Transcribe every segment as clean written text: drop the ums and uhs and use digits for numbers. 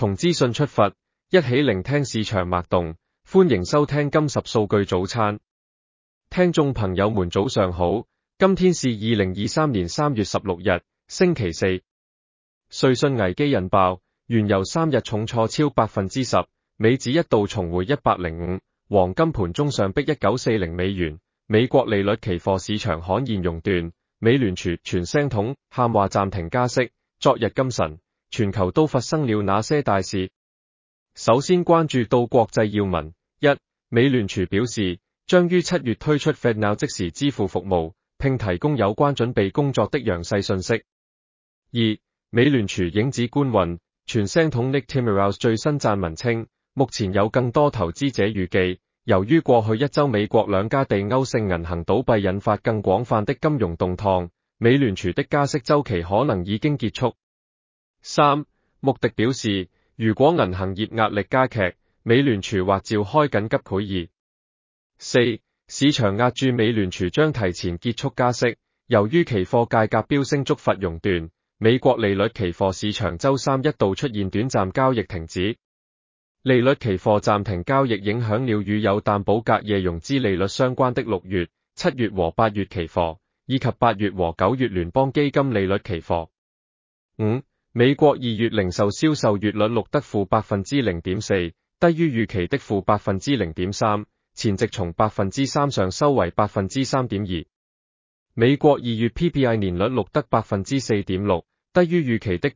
從資訊出發，一起聆聽市場脈動。歡迎收聽金十數據早餐。聽眾朋友們早上好，今天是2023年3月16日，星期四。瑞信危機引爆，原油3日重挫超 10%， 美指一度重回105，黃金盤中上逼1940美元。美國利率期貨市場罕見熔斷，美聯儲傳聲筒喊話暫停加息。昨日今晨，全球都發生了哪些大事？首先關注到國際要聞。一、美聯儲表示將於7月推出 FedNow 即時支付服務，並提供有關準備工作的詳細信息。二、美聯儲影子官運，傳聲筒 Nick Timiraos 最新撰文稱，目前有更多投資者預計，由於過去一周美國兩家地歐性銀行倒閉引發更廣泛的金融動盪，美聯儲的加息週期可能已經結束。三、穆迪表示，如果銀行業壓力加劇，美聯儲或召開緊急會議。四、市場押注美聯儲將提前結束加息，由於期貨價格飆升觸發熔斷，美國利率期貨市場周三一度出現短暫交易停止。利率期貨暫停交易影響了與有擔保隔夜融資利率相關的6月、7月和8月期貨，以及8月和9月聯邦基金利率期貨。五、美國2月零售銷售月率錄得負 0.4%， 低於預期的負 0.3%， 前值從 3% 上收為 3.2%。美國2月 PPI 年率錄得 4.6%， 低於預期的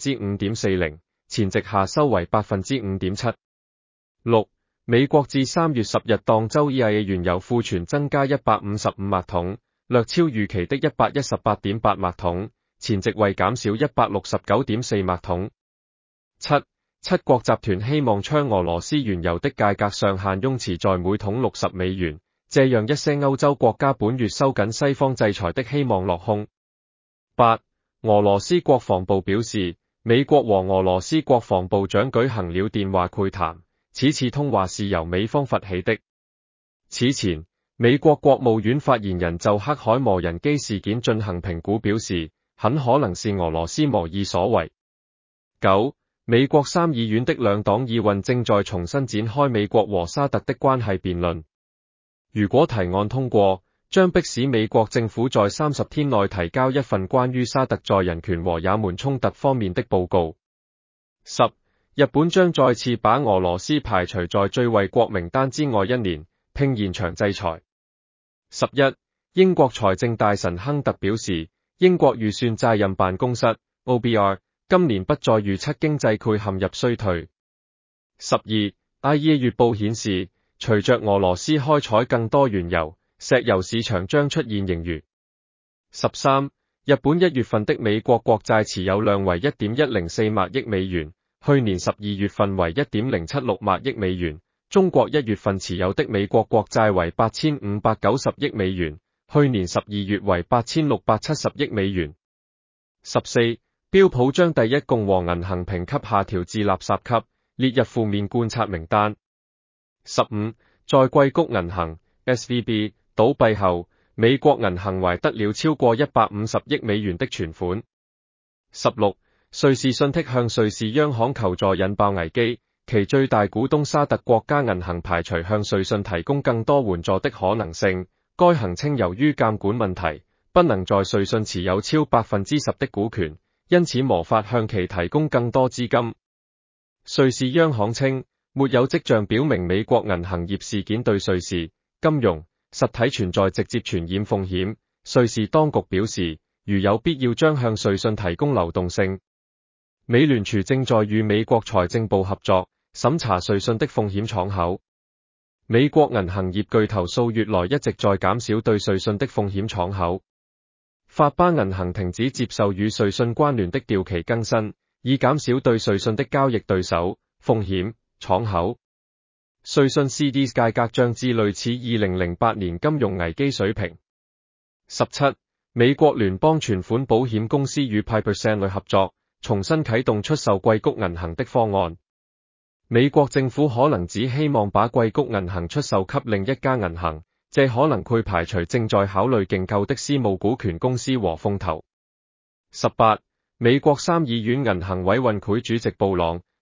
5.40%， 前值下收為 5.7%。六、美國至3月10日當周 EIA 原油庫存增加155萬桶，略超預期的 118.8 萬桶，前值為減少 169.4 萬桶。七國集團希望將俄羅斯原油的價格上限擁持在每桶60美元，這樣一些歐洲國家本月收緊西方制裁的希望落空。八、俄羅斯國防部表示，美國和俄羅斯國防部長舉行了電話會談，此次通話是由美方發起的。此前，美國國務院發言人就黑海無人機事件進行評估，表示很可能是俄羅斯無意所為。九、美國參議院的兩黨議運正在重新展開美國和沙特的關係辯論。如果提案通過，將迫使美國政府在30天內提交一份關於沙特在人權和也門衝突方面的報告。十、日本將再次把俄羅斯排除在最惠國名單之外1年，並延長制裁。11、英國財政大臣亨特表示，英國預算責任辦公室 OBR 今年不再預測經濟會陷入衰退。12、IEA 月報顯示，隨着俄羅斯開採更多原油，石油市場將出現盈餘。13、日本1月份的美國國債持有量為 1.104 萬億美元，去年12月份為 1.076 萬億美元。中國1月份持有的美國國債為 8,590 億美元，去年12月為 8,670 億美元。14、標普將第一共和銀行評級下調至垃圾級，列入負面觀察名單。15、在硅谷銀行 SVB 倒閉後，美國銀行懷得了超過150億美元的存款。16、瑞士信託向瑞士央行求助引爆危機，其最大股東沙特國家銀行排除向瑞信提供更多援助的可能性。該行稱由於監管問題，不能在瑞信持有超 10% 的股權，因此無法向其提供更多資金。瑞士央行稱，沒有跡象表明美國銀行業事件對瑞士金融實體存在直接傳染風險。瑞士當局表示，如有必要將向瑞信提供流動性。美聯儲正在與美國財政部合作，審查瑞信的風險敞口。美國銀行業巨頭數月來一直在減少對瑞信的風險敞口。法巴銀行停止接受與瑞信關聯的掉期更新，以減少對瑞信的交易對手風險敞口。瑞信 CDS 價格漲至類似2008年金融危機水平。17、美國聯邦存款保險公司與 Piper Sandler 合作，重新啟動出售硅谷銀行的方案。美國政府可能只希望把硅谷銀行出售給另一家銀行，這可能會排除正在考慮競購的私募股權公司和風投。18、美國參議院銀行委員會主席布朗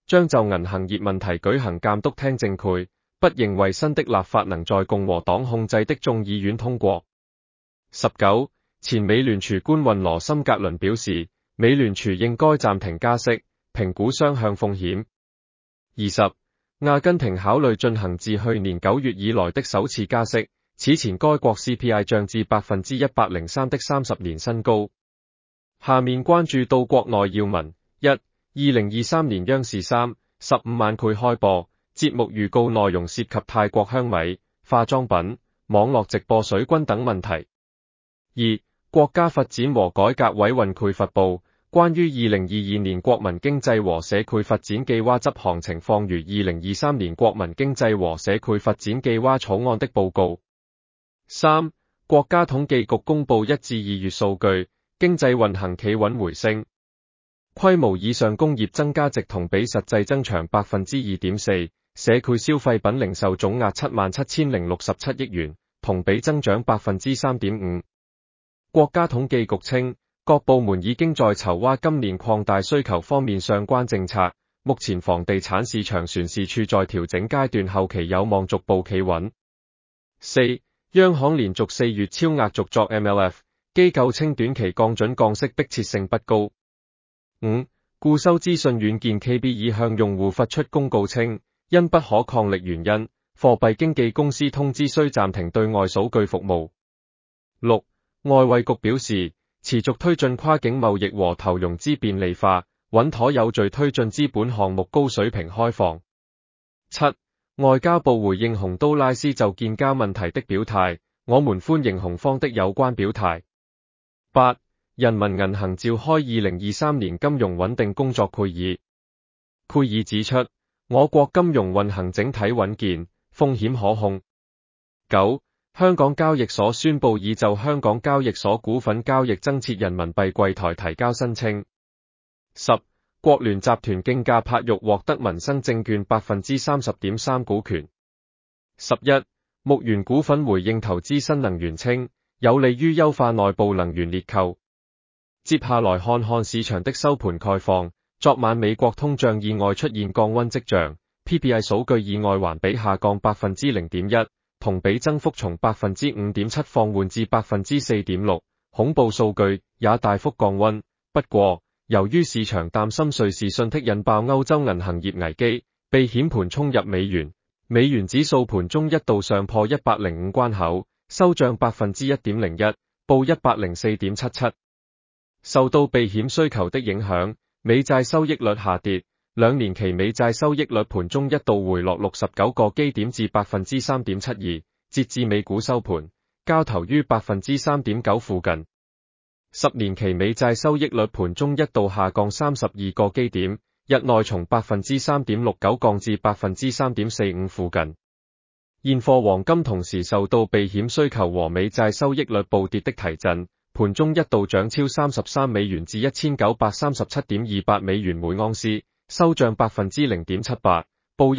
將就銀行業問題舉行監督聽證會，不認為新的立法能在共和黨控制的眾議院通過。19. 前美聯儲官員羅森格倫表示，美聯儲應該暫停加息，評估雙向風險。20. 阿根廷考慮進行自去年9月以來的首次加息，此前該國 CPI 漲至 103% 的30年新高。下面關注到國內要聞。1. 2023年央視3、15晚會開播，節目預告內容涉及泰國香米、化妝品、網絡直播水軍等問題。2. 國家發展和改革委員會發布關於2022年國民經濟和社會發展計劃執行情況與2023年國民經濟和社會發展計劃草案的報告。3. 國家統計局公布1至2月數據，經濟運行企穩回升，規模以上工業增加值同比實際增長 2.4%， 社會消費品零售總額 77,067 億元，同比增長 3.5%。國家統計局稱，各部門已經在籌劃今年擴大需求方面相關政策，目前房地產市場算是處在調整階段，後期有望逐步企穩。4. 央行連續4月超額續作 MLF， 機構稱短期降準降息迫切性不高。5. 固收資訊軟件 KB 已向用戶發出公告稱，因不可抗力原因，貨幣經紀公司通知須暫停對外數據服務。6. 外匯局表示，持續推進跨境貿易和投融資便利化，穩妥有序推進資本項目高水平開放。7. 外交部回應洪都拉斯就建交問題的表態，我們歡迎洪方的有關表態。8. 人民銀行召開2023年金融穩定工作會議，會議指出，我國金融運行整體穩健，風險可控。9. 香港交易所宣布已就香港交易所股份交易增設人民幣櫃台提交申請。10. 國聯集團競價柏玉獲得民生證券 30.3% 股權。11. 牧原股份回應投資新能源稱，有利於優化內部能源列構。接下來看看市場的收盤概況。昨晚美國通脹意外出現降溫跡象 ，PPI 數據意外環比下降 0.1%， 同比增幅從 5.7% 放緩至 4.6%， 恐怖數據也大幅降溫。不過，由於市場擔心瑞士信託引爆歐洲銀行業危機，避險盤衝入美元，美元指數盤中一度上破105關口，收漲 1.01%， 報 104.77。受到避險需求的影響，美債收益率下跌，兩年期美債收益率盤中一度回落69個基點至 3.72%， 截至美股收盤，交投於 3.9% 附近。10年期美債收益率盤中一度下降32個基點，日內從 3.69% 降至 3.45% 附近。現貨黃金同時受到避險需求和美債收益率暴跌的提振，盤中一度漲超33美元至 1937.28 美元每盎司，收漲 0.78%， 報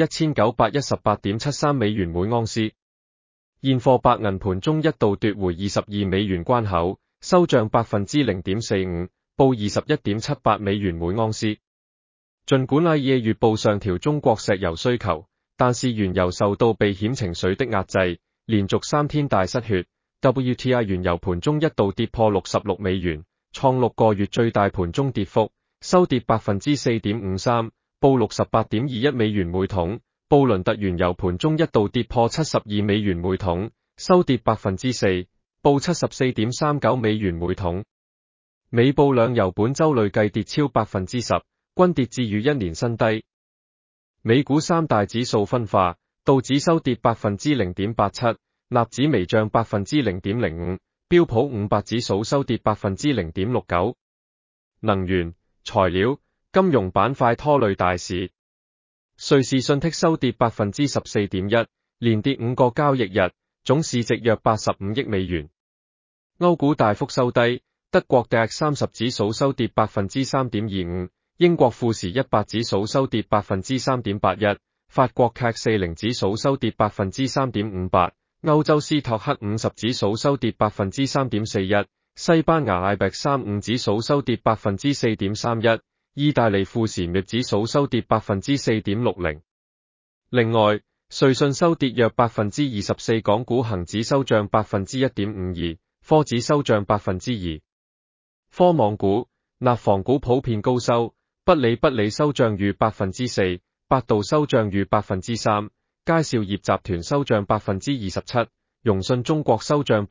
1918.73 美元每盎司。現貨白銀盤中一度奪回22美元關口，收漲 0.45%， 報 21.78 美元每盎司。儘管IEA月報上調中國石油需求，但是原油受到避險情緒的壓制，連續3天大失血。WTI 原油盤中一度跌破66美元，創6個月最大盤中跌幅，收跌 4.53%， 報 68.21 美元每桶。布倫特原油盤中一度跌破72美元每桶，收跌 4%， 報 74.39 美元每桶。美布兩油本周累計跌超 10%， 均跌至逾1年新低。美股三大指數分化，道指收跌 0.87%， 納指微漲 0.05%， 標普500指數收跌 0.69%。能源、材料、金融板塊拖累大市。瑞士信託收跌 14.1%， 連跌5個交易日，總市值約85億美元。歐股大幅收低，德國 DAX 30指數收跌 3.25%， 英國富時100指數收跌 3.81%， 法國 CAC 40指數收跌 3.58%。歐洲斯托克50指數收跌 3.41%， 西班牙 IBEX 35指數收跌 4.31%， 意大利富時 MIB 指數收跌 4.60%。另外，瑞信收跌約 24%， 港股恒指收漲 1.52%， 科指收漲 2%。科網股、內房股普遍高收，不理收漲逾 4%， 百度收漲逾 3%， 佳兆業集團收漲 27%， 融信中國收漲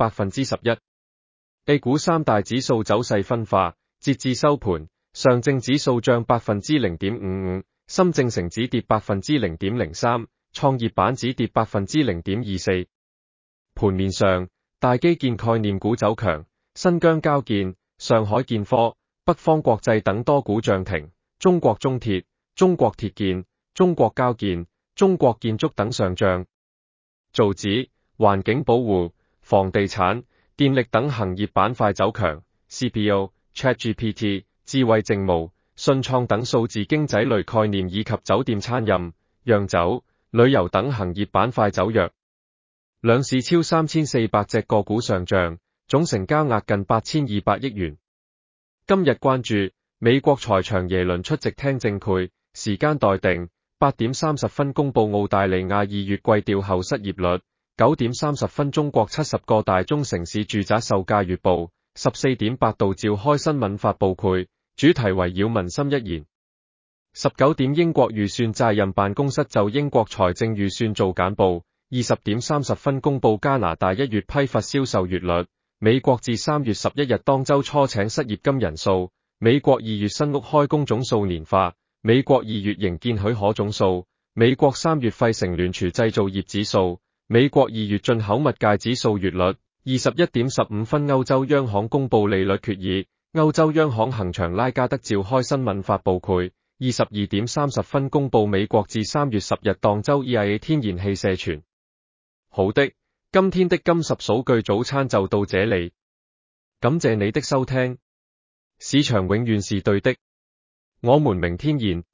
11%。A 股三大指數走勢分化，截至收盤，上證指數漲 0.55%， 深證成指跌 0.03%， 創業板指跌 0.24%。盤面上，大基建概念股走強，新疆交建、上海建科、北方國際等多股漲停，中國中鐵、中國鐵建、中國交建、中國建築等上漲。造紙、環境保護、房地產、電力等行業板塊走強 ，CPO、ChatGPT、智慧政務、信創等數字經濟類概念以及酒店餐飲、釀酒、旅遊等行業板塊走弱。兩市超3400隻個股上漲，總成交額近8200億元。今日關注美國財長耶倫出席聽證會，時間待定。8點30分公布澳大利亞2月季調後失業率。9點30分中國70個大中城市住宅售價月報。14點百度召開新聞發佈會，主題圍繞民心一言。19點英國預算責任辦公室就英國財政預算做簡報。20點30分公布加拿大1月批發銷售月率。美國至3月11日當周初請失業金人數。美國2月新屋開工總數年化。美國2月營建許可總數。美國3月費城聯儲製造業指數。美國2月進口物價指數月率。21點15分歐洲央行公布利率決議。歐洲央行行長拉加德召開新聞發佈會。22點30分公布美國至3月10日當周 EIA 天然氣社存。好的，今天的金十數據早餐就到這裡，感謝你的收聽。市場永遠是對的，我們明天見。